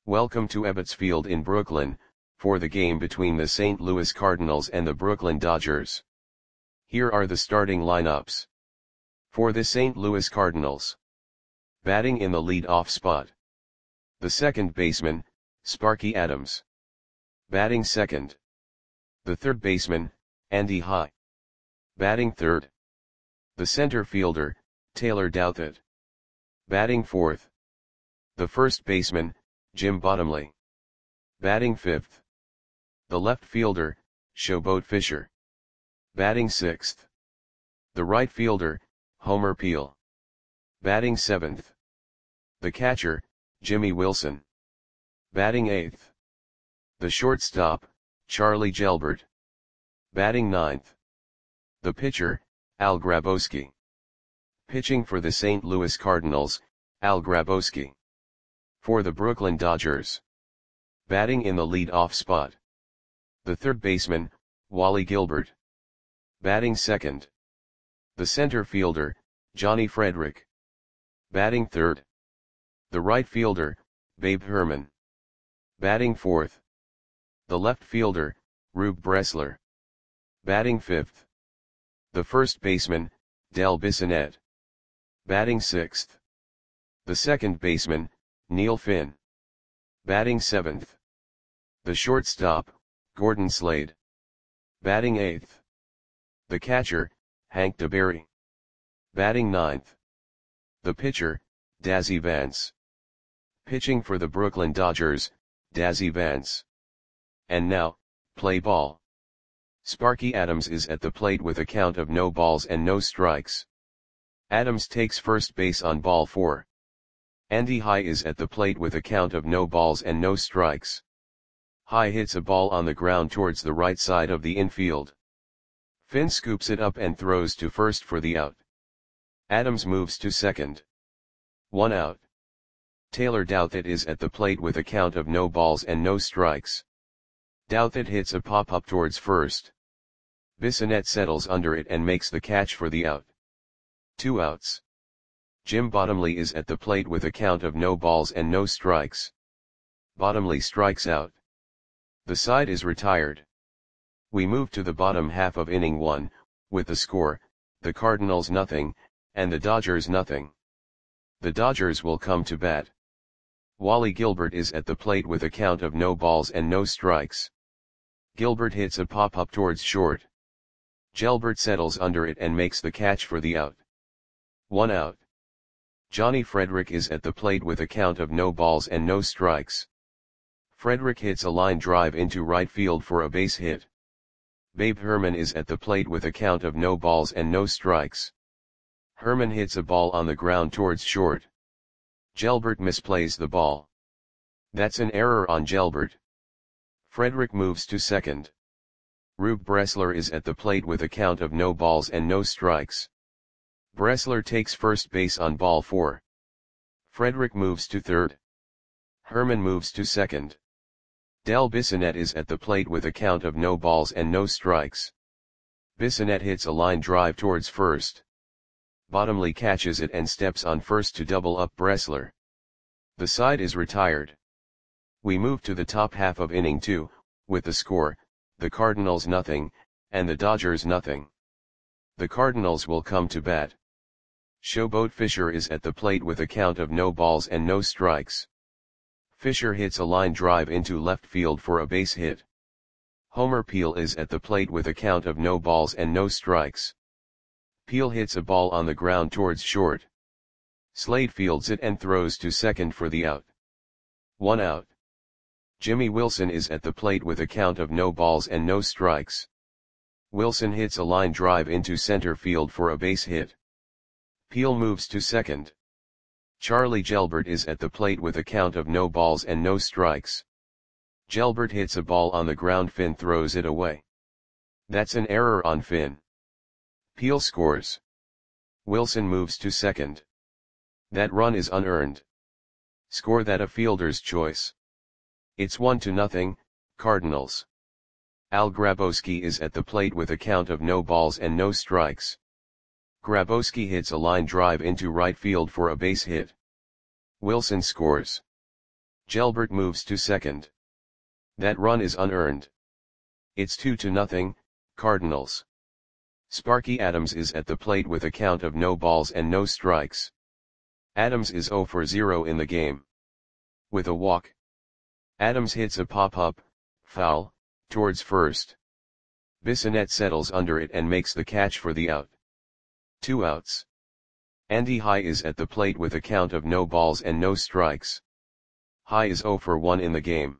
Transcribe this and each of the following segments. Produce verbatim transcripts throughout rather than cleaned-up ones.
Welcome to Ebbets Field in Brooklyn, for the game between the Saint Louis Cardinals and the Brooklyn Dodgers. Here are the starting lineups. For the Saint Louis Cardinals. Batting in the lead-off spot. The second baseman, Sparky Adams. Batting second. The third baseman, Andy High. Batting third. The center fielder, Taylor Douthit. Batting fourth. The first baseman, Jim Bottomley. Batting fifth. The left fielder, Showboat Fisher. Batting sixth. The right fielder, Homer Peel. Batting seventh. The catcher, Jimmy Wilson. Batting eighth. The shortstop, Charlie Gelbert. Batting ninth. The pitcher, Al Grabowski. Pitching for the Saint Louis Cardinals, Al Grabowski. For the Brooklyn Dodgers. Batting in the lead-off spot. The third baseman, Wally Gilbert. Batting second. The center fielder, Johnny Frederick. Batting third. The right fielder, Babe Herman. Batting fourth. The left fielder, Rube Bressler. Batting fifth. The first baseman, Del Bissonette. Batting sixth. The second baseman, Neil Finn. Batting seventh. The shortstop, Gordon Slade. Batting eighth. The catcher, Hank DeBerry. Batting ninth. The pitcher, Dazzy Vance. Pitching for the Brooklyn Dodgers, Dazzy Vance. And now, play ball. Sparky Adams is at the plate with a count of no balls and no strikes. Adams takes first base on ball four. Andy High is at the plate with a count of no balls and no strikes. High hits a ball on the ground towards the right side of the infield. Finn scoops it up and throws to first for the out. Adams moves to second. One out. Taylor Douthit is at the plate with a count of no balls and no strikes. Douthit hits a pop-up towards first. Bissonette settles under it and makes the catch for the out. Two outs. Jim Bottomley is at the plate with a count of no balls and no strikes. Bottomley strikes out. The side is retired. We move to the bottom half of inning one, with the score, the Cardinals nothing, and the Dodgers nothing. The Dodgers will come to bat. Wally Gilbert is at the plate with a count of no balls and no strikes. Gilbert hits a pop-up towards short. Gelbert settles under it and makes the catch for the out. One out. Johnny Frederick is at the plate with a count of no balls and no strikes. Frederick hits a line drive into right field for a base hit. Babe Herman is at the plate with a count of no balls and no strikes. Herman hits a ball on the ground towards short. Gelbert misplays the ball. That's an error on Gelbert. Frederick moves to second. Rube Bressler is at the plate with a count of no balls and no strikes. Bressler takes first base on ball four. Frederick moves to third. Herman moves to second. Del Bissonette is at the plate with a count of no balls and no strikes. Bissonette hits a line drive towards first. Bottomley catches it and steps on first to double up Bressler. The side is retired. We move to the top half of inning two, with the score, the Cardinals nothing, and the Dodgers nothing. The Cardinals will come to bat. Showboat Fisher is at the plate with a count of no balls and no strikes. Fisher hits a line drive into left field for a base hit. Homer Peel is at the plate with a count of no balls and no strikes. Peel hits a ball on the ground towards short. Slade fields it and throws to second for the out. One out. Jimmy Wilson is at the plate with a count of no balls and no strikes. Wilson hits a line drive into center field for a base hit. Peel moves to second. Charlie Gelbert is at the plate with a count of no balls and no strikes. Gelbert hits a ball on the ground. Finn throws it away. That's an error on Finn. Peel scores. Wilson moves to second. That run is unearned. Score that a fielder's choice. It's one to nothing, Cardinals. Al Grabowski is at the plate with a count of no balls and no strikes. Grabowski hits a line drive into right field for a base hit. Wilson scores. Gelbert moves to second. That run is unearned. It's two to nothing, Cardinals. Sparky Adams is at the plate with a count of no balls and no strikes. Adams is zero for zero in the game. With a walk, Adams hits a pop-up, foul, towards first. Bissonette settles under it and makes the catch for the out. Two outs. Andy High is at the plate with a count of no balls and no strikes. High is zero for one in the game.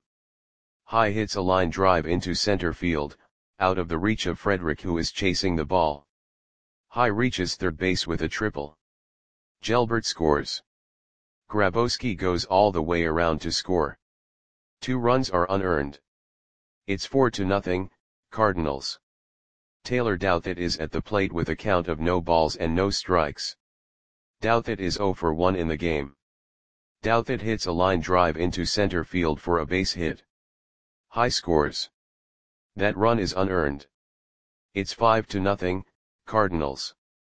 High hits a line drive into center field, out of the reach of Frederick, who is chasing the ball. High reaches third base with a triple. Gelbert scores. Grabowski goes all the way around to score. Two runs are unearned. It's four to nothing, Cardinals. Taylor Douthit is at the plate with a count of no balls and no strikes. Douthit is zero for one in the game. Douthit hits a line drive into center field for a base hit. High scores. That run is unearned. It's five to nothing, Cardinals.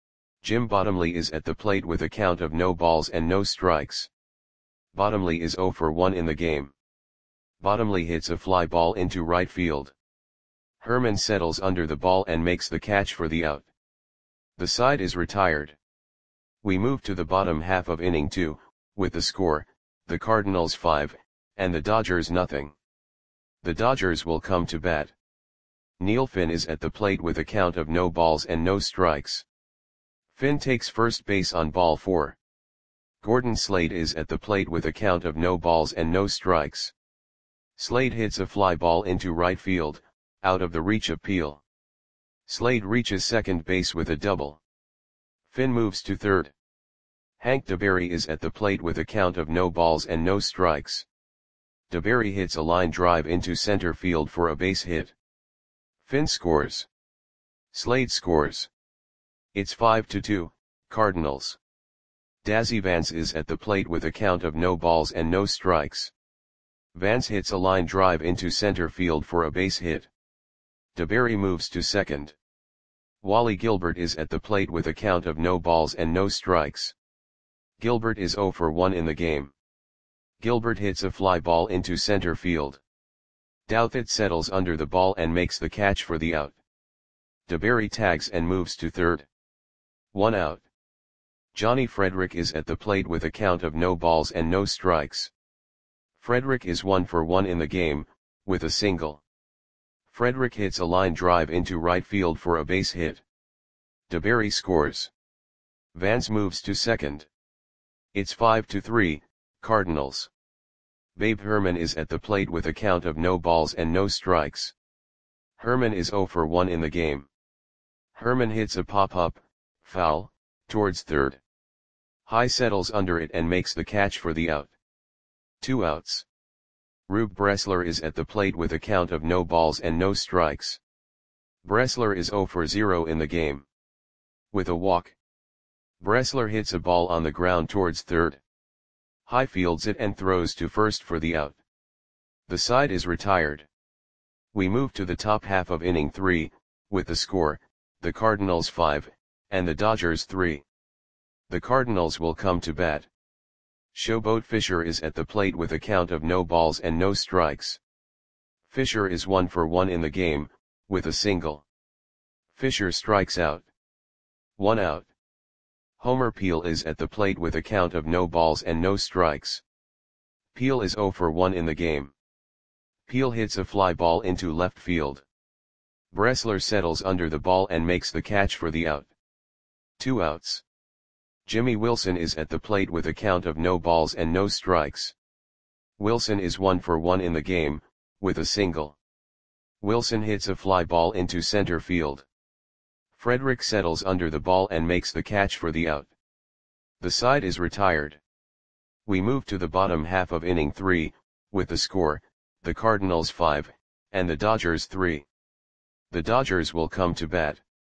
Jim Bottomley is at the plate with a count of no balls and no strikes. Bottomley is zero for one in the game. Bottomley hits a fly ball into right field. Herman settles under the ball and makes the catch for the out. The side is retired. We move to the bottom half of inning two, with the score, the Cardinals five, and the Dodgers nothing. The Dodgers will come to bat. Neil Finn is at the plate with a count of no balls and no strikes. Finn takes first base on ball four. Gordon Slade is at the plate with a count of no balls and no strikes. Slade hits a fly ball into right field, out of the reach of Peel. Slade reaches second base with a double. Finn moves to third. Hank DeBerry is at the plate with a count of no balls and no strikes. DeBerry hits a line drive into center field for a base hit. Finn scores. Slade scores. It's five to two, Cardinals. Dazzy Vance is at the plate with a count of no balls and no strikes. Vance hits a line drive into center field for a base hit. DeBerry moves to second. Wally Gilbert is at the plate with a count of no balls and no strikes. Gilbert is zero for one in the game. Gilbert hits a fly ball into center field. Douthit settles under the ball and makes the catch for the out. DeBerry tags and moves to third. One out. Johnny Frederick is at the plate with a count of no balls and no strikes. Frederick is one for one in the game, with a single. Frederick hits a line drive into right field for a base hit. DeBerry scores. Vance moves to second. It's five to three, Cardinals. Babe Herman is at the plate with a count of no balls and no strikes. Herman is zero for one in the game. Herman hits a pop-up, foul, towards third. High settles under it and makes the catch for the out. Two outs. Rube Bressler is at the plate with a count of no balls and no strikes. Bressler is zero for zero in the game. With a walk, Bressler hits a ball on the ground towards third. High fields it and throws to first for the out. The side is retired. We move to the top half of inning three, with the score, the Cardinals five, and the Dodgers three. The Cardinals will come to bat. Showboat Fisher is at the plate with a count of no balls and no strikes. Fisher is one for one in the game, with a single. Fisher strikes out. One out. Homer Peel is at the plate with a count of no balls and no strikes. Peel is zero for one in the game. Peel hits a fly ball into left field. Bressler settles under the ball and makes the catch for the out. Two outs. Jimmy Wilson is at the plate with a count of no balls and no strikes. Wilson is one for one in the game, with a single. Wilson hits a fly ball into center field. Frederick settles under the ball and makes the catch for the out. The side is retired. We move to the bottom half of inning three, with the score, the Cardinals five, and the Dodgers three. The Dodgers will come to bat.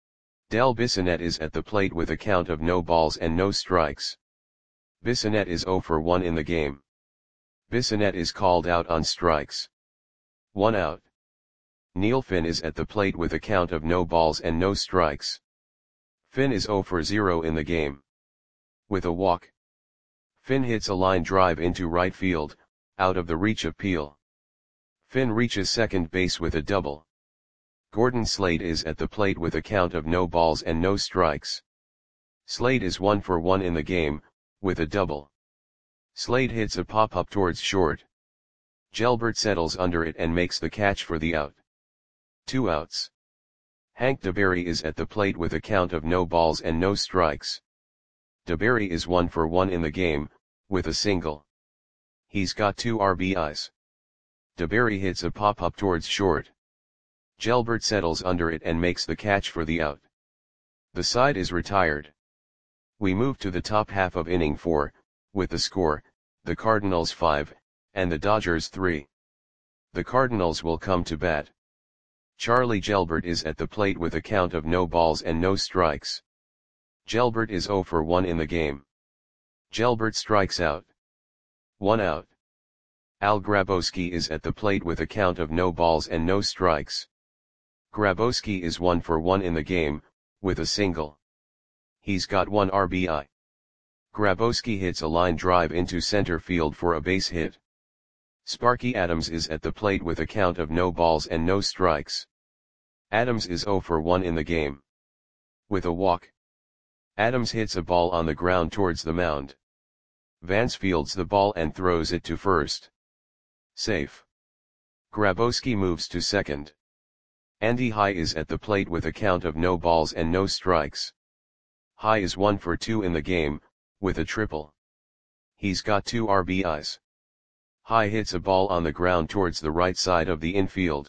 Del Bissonette is at the plate with a count of no balls and no strikes. Bissonette is zero for one in the game. Bissonette is called out on strikes. One out. Neil Finn is at the plate with a count of no balls and no strikes. Finn is zero for zero in the game. With a walk, Finn hits a line drive into right field, out of the reach of Peel. Finn reaches second base with a double. Gordon Slade is at the plate with a count of no balls and no strikes. Slade is one for one in the game, with a double. Slade hits a pop-up towards short. Gelbert settles under it and makes the catch for the out. Two outs. Hank DeBerry is at the plate with a count of no balls and no strikes. DeBerry is one for one in the game, with a single. He's got two R B Is. DeBerry hits a pop-up towards short. Gelbert settles under it and makes the catch for the out. The side is retired. We move to the top half of inning four, with the score, the Cardinals five, and the Dodgers three. The Cardinals will come to bat. Charlie Gelbert is at the plate with a count of no balls and no strikes. Gelbert is zero for one in the game. Gelbert strikes out. One out. Al Grabowski is at the plate with a count of no balls and no strikes. Grabowski is one for one in the game, with a single. He's got one R B I. Grabowski hits a line drive into center field for a base hit. Sparky Adams is at the plate with a count of no balls and no strikes. Adams is zero for one in the game. With a walk. Adams hits a ball on the ground towards the mound. Vance fields the ball and throws it to first. Safe. Grabowski moves to second. Andy High is at the plate with a count of no balls and no strikes. High is one for two in the game, with a triple. He's got two R B Is. High hits a ball on the ground towards the right side of the infield.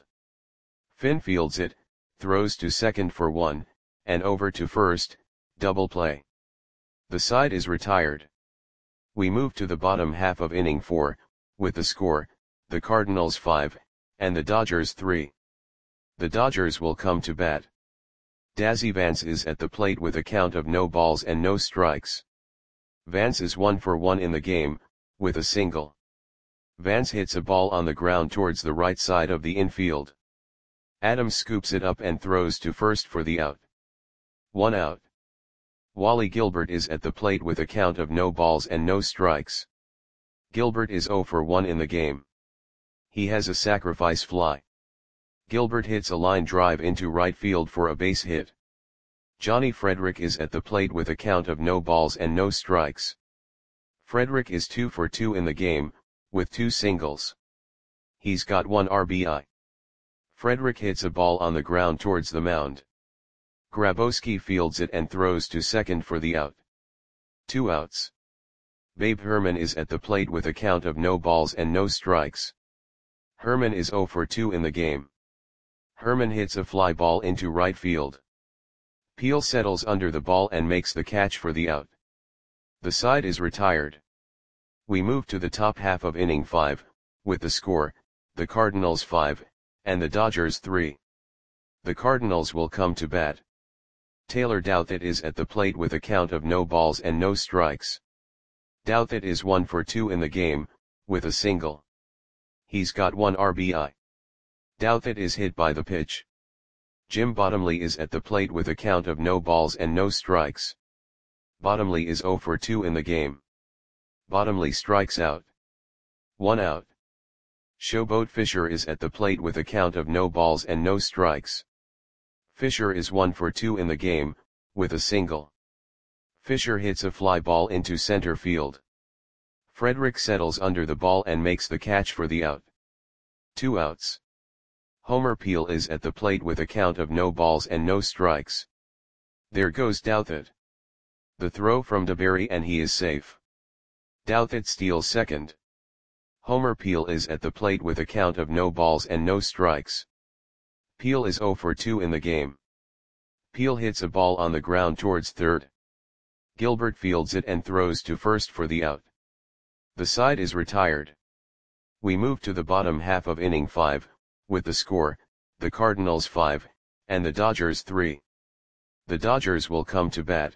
Finn fields it, throws to second for one, and over to first, double play. The side is retired. We move to the bottom half of inning four, with the score, the Cardinals five, and the Dodgers three. The Dodgers will come to bat. Dazzy Vance is at the plate with a count of no balls and no strikes. Vance is one for one in the game, with a single. Vance hits a ball on the ground towards the right side of the infield. Adams scoops it up and throws to first for the out. One out. Wally Gilbert is at the plate with a count of no balls and no strikes. Gilbert is zero for one in the game. He has a sacrifice fly. Gilbert hits a line drive into right field for a base hit. Johnny Frederick is at the plate with a count of no balls and no strikes. Frederick is two for two in the game, with two singles. He's got one R B I. Frederick hits a ball on the ground towards the mound. Grabowski fields it and throws to second for the out. Two outs. Babe Herman is at the plate with a count of no balls and no strikes. Herman is zero for two in the game. Herman hits a fly ball into right field. Peel settles under the ball and makes the catch for the out. The side is retired. We move to the top half of inning five, with the score, the Cardinals five, and the Dodgers three. The Cardinals will come to bat. Taylor Douthit is at the plate with a count of no balls and no strikes. Douthit is one for two in the game, with a single. He's got one R B I. Douthit is hit by the pitch. Jim Bottomley is at the plate with a count of no balls and no strikes. Bottomley is zero for two in the game. Bottomley strikes out. One out. Showboat Fisher is at the plate with a count of no balls and no strikes. Fisher is one for two in the game, with a single. Fisher hits a fly ball into center field. Frederick settles under the ball and makes the catch for the out. Two outs. Homer Peel is at the plate with a count of no balls and no strikes. There goes Douthit. The throw from DeBerry and he is safe. Douthit steals second. Homer Peel is at the plate with a count of no balls and no strikes. Peel is zero for two in the game. Peel hits a ball on the ground towards third. Gilbert fields it and throws to first for the out. The side is retired. We move to the bottom half of inning five, with the score, the Cardinals five, and the Dodgers three. The Dodgers will come to bat.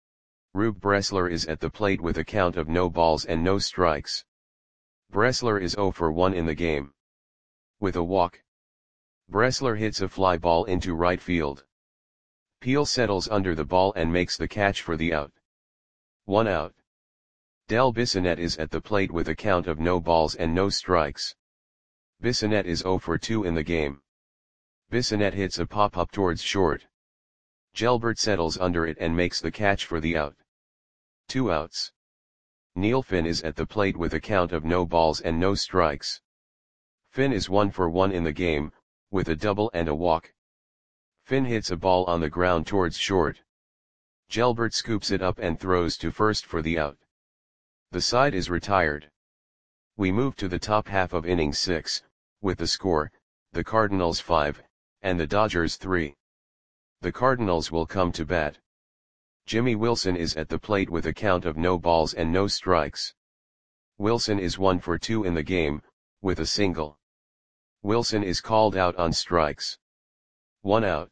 Rube Bressler is at the plate with a count of no balls and no strikes. Bressler is zero for one in the game. With a walk. Bressler hits a fly ball into right field. Peel settles under the ball and makes the catch for the out. One out. Del Bissonette is at the plate with a count of no balls and no strikes. Bissonette is zero for two in the game. Bissonette hits a pop-up towards short. Gelbert settles under it and makes the catch for the out. Two outs. Neil Finn is at the plate with a count of no balls and no strikes. Finn is one for one in the game, with a double and a walk. Finn hits a ball on the ground towards short. Gelbert scoops it up and throws to first for the out. The side is retired. We move to the top half of inning six, with the score, the Cardinals five, and the Dodgers three. The Cardinals will come to bat. Jimmy Wilson is at the plate with a count of no balls and no strikes. Wilson is one for two in the game, with a single. Wilson is called out on strikes. One out.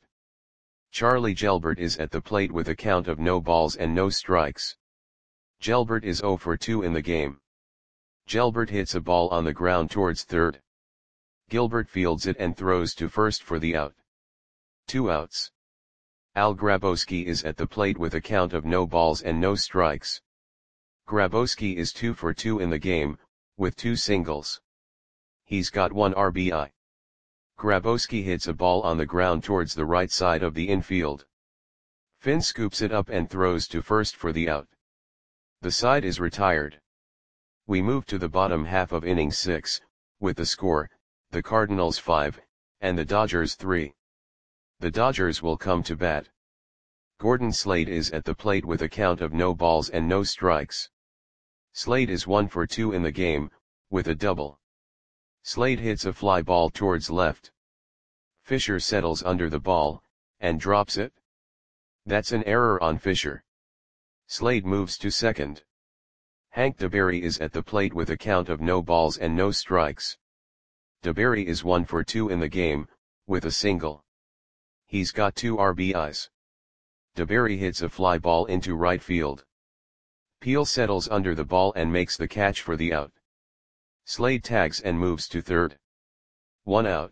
Charlie Gelbert is at the plate with a count of no balls and no strikes. Gelbert is zero for two in the game. Gelbert hits a ball on the ground towards third. Gilbert fields it and throws to first for the out. Two outs. Al Grabowski is at the plate with a count of no balls and no strikes. Grabowski is two for two in the game, with two singles. He's got one R B I. Grabowski hits a ball on the ground towards the right side of the infield. Finn scoops it up and throws to first for the out. The side is retired. We move to the bottom half of inning six, with the score, the Cardinals five, and the Dodgers three. The Dodgers will come to bat. Gordon Slade is at the plate with a count of no balls and no strikes. Slade is one for two in the game, with a double. Slade hits a fly ball towards left. Fisher settles under the ball, and drops it. That's an error on Fisher. Slade moves to second. Hank DeBerry is at the plate with a count of no balls and no strikes. DeBerry is one for two in the game, with a single. He's got two R B Is. DeBerry hits a fly ball into right field. Peel settles under the ball and makes the catch for the out. Slade tags and moves to third. One out.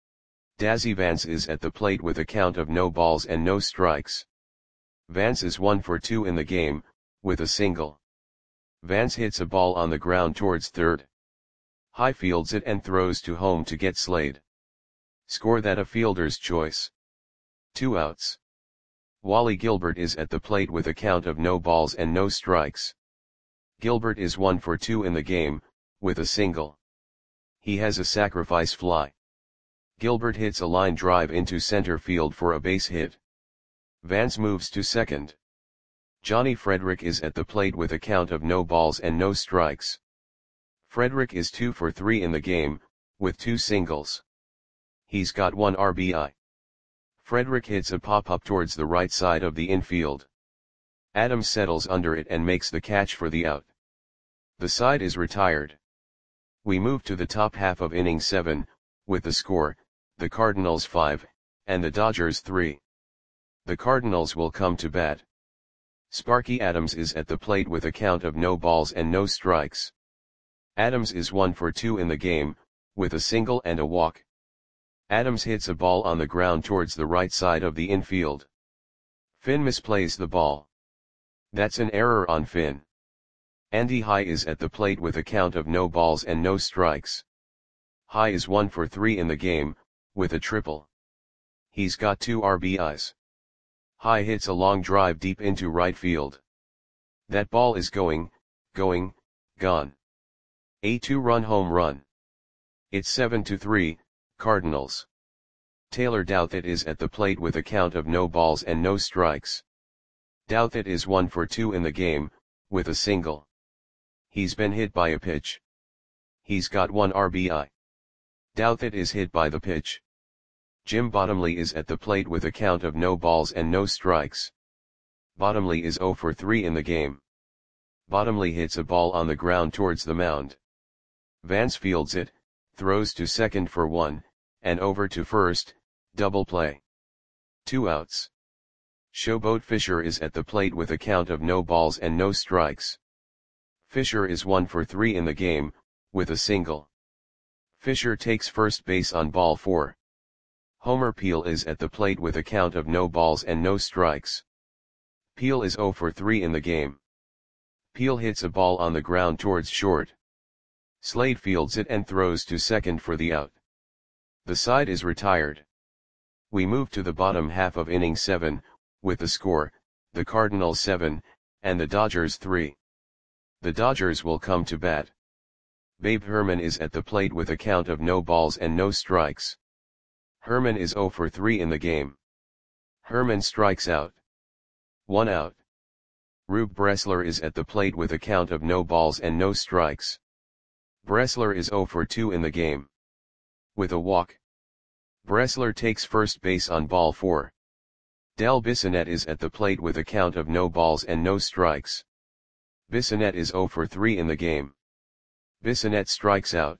Dazzy Vance is at the plate with a count of no balls and no strikes. Vance is one for two in the game, with a single. Vance hits a ball on the ground towards third. High fields it and throws to home to get Slade. Score that a fielder's choice. Two outs. Wally Gilbert is at the plate with a count of no balls and no strikes. Gilbert is one for two in the game, with a single. He has a sacrifice fly. Gilbert hits a line drive into center field for a base hit. Vance moves to second. Johnny Frederick is at the plate with a count of no balls and no strikes. Frederick is two for three in the game, with two singles. He's got one R B I. Frederick hits a pop-up towards the right side of the infield. Adams settles under it and makes the catch for the out. The side is retired. We move to the top half of inning seven, with the score, the Cardinals five, and the Dodgers three. The Cardinals will come to bat. Sparky Adams is at the plate with a count of no balls and no strikes. Adams is one for two in the game, with a single and a walk. Adams hits a ball on the ground towards the right side of the infield. Finn misplays the ball. That's an error on Finn. Andy High is at the plate with a count of no balls and no strikes. High is one for three in the game, with a triple. He's got two R B Is. High hits a long drive deep into right field. That ball is going, going, gone. A two-run home run. It's seven to three, Cardinals. Taylor Douthit is at the plate with a count of no balls and no strikes. Douthit is one for two in the game, with a single. He's been hit by a pitch. He's got one R B I. Douthit is hit by the pitch. Jim Bottomley is at the plate with a count of no balls and no strikes. Bottomley is zero for three in the game. Bottomley hits a ball on the ground towards the mound. Vance fields it, throws to second for one, and over to first, double play. Two outs. Showboat Fisher is at the plate with a count of no balls and no strikes. Fisher is one for three in the game, with a single. Fisher takes first base on ball four. Homer Peel is at the plate with a count of no balls and no strikes. Peel is zero for three in the game. Peel hits a ball on the ground towards short. Slade fields it and throws to second for the out. The side is retired. We move to the bottom half of inning seven, with the score, the Cardinals seven, and the Dodgers three. The Dodgers will come to bat. Babe Herman is at the plate with a count of no balls and no strikes. Herman is oh for three in the game. Herman strikes out. One out. Rube Bressler is at the plate with a count of no balls and no strikes. Bressler is oh for two in the game. With a walk. Bressler takes first base on ball four. Del Bissonette is at the plate with a count of no balls and no strikes. Bissonette is oh for three in the game. Bissonette strikes out.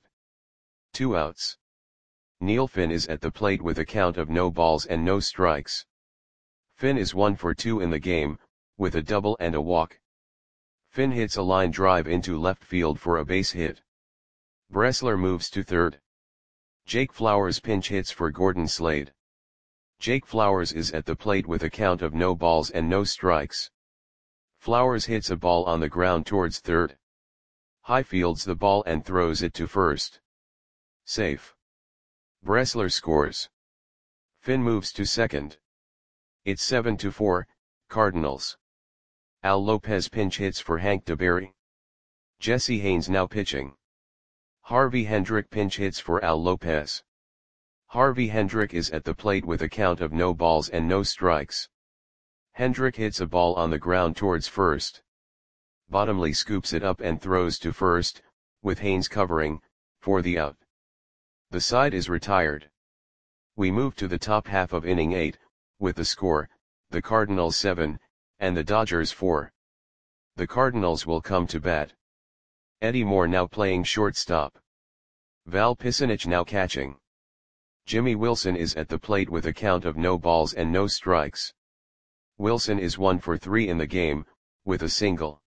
Two outs. Neil Finn is at the plate with a count of no balls and no strikes. Finn is one for two in the game, with a double and a walk. Finn hits a line drive into left field for a base hit. Bressler moves to third. Jake Flowers pinch hits for Gordon Slade. Jake Flowers is at the plate with a count of no balls and no strikes. Flowers hits a ball on the ground towards third. High fields the ball and throws it to first. Safe. Bressler scores. Finn moves to second. It's seven to four, Cardinals. Al Lopez pinch hits for Hank DeBerry. Jesse Haynes now pitching. Harvey Hendrick pinch hits for Al Lopez. Harvey Hendrick is at the plate with a count of no balls and no strikes. Hendrick hits a ball on the ground towards first. Bottomley scoops it up and throws to first, with Haynes covering, for the out. The side is retired. We move to the top half of inning eight, with the score, the Cardinals seven, and the Dodgers four. The Cardinals will come to bat. Eddie Moore now playing shortstop. Val Pisanich now catching. Jimmy Wilson is at the plate with a count of no balls and no strikes. Wilson is one for three in the game, with a single.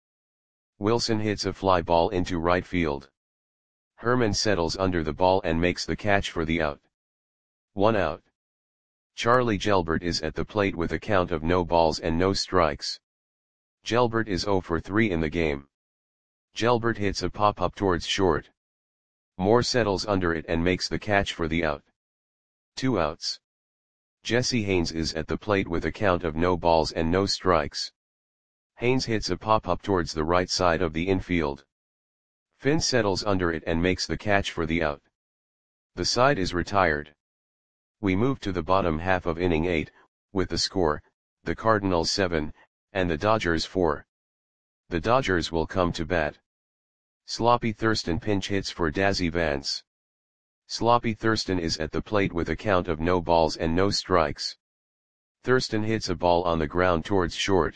Wilson hits a fly ball into right field. Herman settles under the ball and makes the catch for the out. One out. Charlie Gelbert is at the plate with a count of no balls and no strikes. Gelbert is oh for three in the game. Gelbert hits a pop-up towards short. Moore settles under it and makes the catch for the out. Two outs. Jesse Haynes is at the plate with a count of no balls and no strikes. Haynes hits a pop-up towards the right side of the infield. Finn settles under it and makes the catch for the out. The side is retired. We move to the bottom half of inning eight, with the score, the Cardinals seven, and the Dodgers four. The Dodgers will come to bat. Sloppy Thurston pinch hits for Dazzy Vance. Sloppy Thurston is at the plate with a count of no balls and no strikes. Thurston hits a ball on the ground towards short.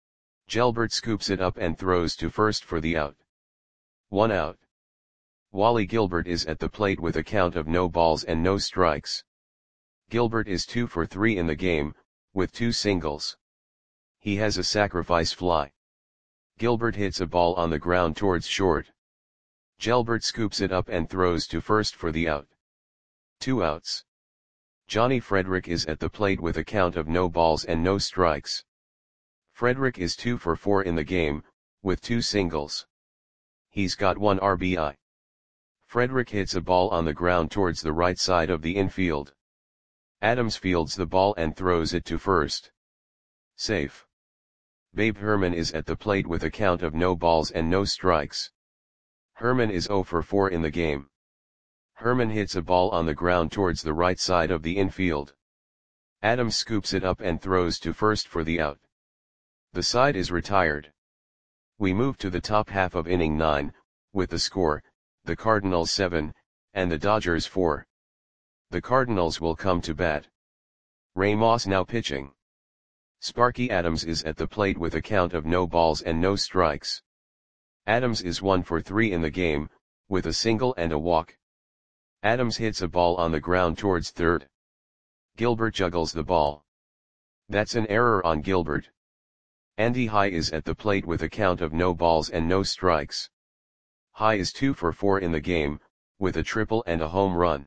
Gelbert scoops it up and throws to first for the out. One out. Wally Gilbert is at the plate with a count of no balls and no strikes. Gilbert is two for three in the game, with two singles. He has a sacrifice fly. Gilbert hits a ball on the ground towards short. Gelbert scoops it up and throws to first for the out. Two outs. Johnny Frederick is at the plate with a count of no balls and no strikes. Frederick is two for four in the game, with two singles. He's got one R B I. Frederick hits a ball on the ground towards the right side of the infield. Adams fields the ball and throws it to first. Safe. Babe Herman is at the plate with a count of no balls and no strikes. Herman is oh for four in the game. Herman hits a ball on the ground towards the right side of the infield. Adams scoops it up and throws to first for the out. The side is retired. We move to the top half of inning nine, with the score, the Cardinals seven, and the Dodgers four. The Cardinals will come to bat. Ray Moss now pitching. Sparky Adams is at the plate with a count of no balls and no strikes. Adams is one for three in the game, with a single and a walk. Adams hits a ball on the ground towards third. Gilbert juggles the ball. That's an error on Gilbert. Andy High is at the plate with a count of no balls and no strikes. High is two for four in the game, with a triple and a home run.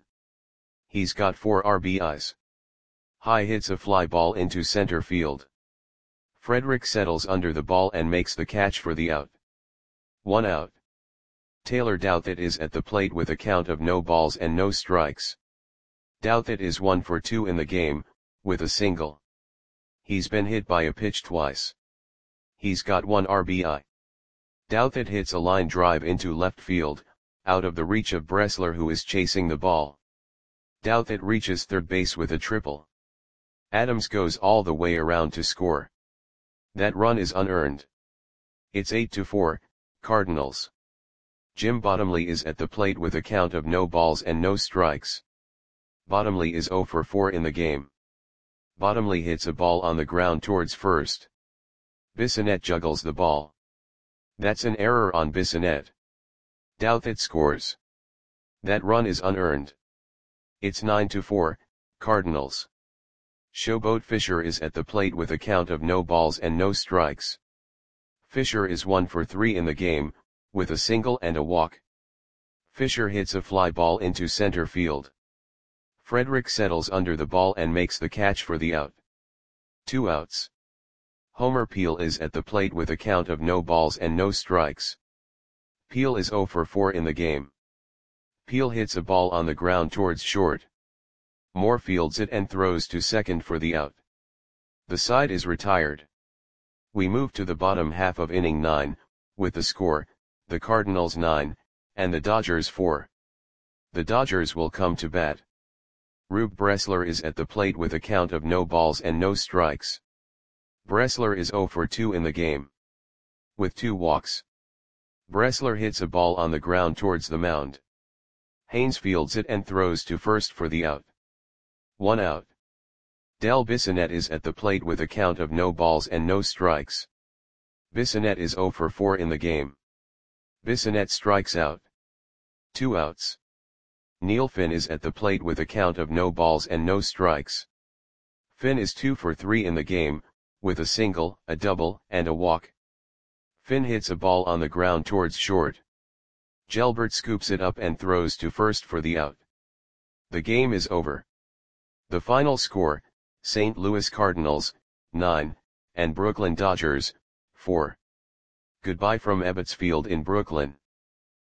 He's got four R B Is. High hits a fly ball into center field. Frederick settles under the ball and makes the catch for the out. one out. Taylor Douthit is at the plate with a count of no balls and no strikes. Douthit is one for two in the game, with a single. He's been hit by a pitch twice. He's got one R B I. Douthit hits a line drive into left field, out of the reach of Bressler, who is chasing the ball. Douthit reaches third base with a triple. Adams goes all the way around to score. That run is unearned. It's eight to four, Cardinals. Jim Bottomley is at the plate with a count of no balls and no strikes. Bottomley is zero for four in the game. Bottomley hits a ball on the ground towards first. Bissonette juggles the ball. That's an error on Bissonette. Douthit scores. That run is unearned. It's nine to four, Cardinals. Showboat Fisher is at the plate with a count of no balls and no strikes. Fisher is one for three in the game, with a single and a walk. Fisher hits a fly ball into center field. Frederick settles under the ball and makes the catch for the out. Two outs. Homer Peel is at the plate with a count of no balls and no strikes. Peel is zero for four in the game. Peel hits a ball on the ground towards short. Moore fields it and throws to second for the out. The side is retired. We move to the bottom half of inning nine, with the score, the Cardinals nine, and the Dodgers four. The Dodgers will come to bat. Rube Bressler is at the plate with a count of no balls and no strikes. Bressler is zero for two in the game, with two walks. Bressler hits a ball on the ground towards the mound. Haynes fields it and throws to first for the out. One out. Del Bissonette is at the plate with a count of no balls and no strikes. Bissonette is zero for four in the game. Bissonette strikes out. Two outs. Neil Finn is at the plate with a count of no balls and no strikes. Finn is two for three in the game, with a single, a double, and a walk. Finn hits a ball on the ground towards short. Gelbert scoops it up and throws to first for the out. The game is over. The final score, Saint Louis Cardinals, nine, and Brooklyn Dodgers, four. Goodbye from Ebbets Field in Brooklyn.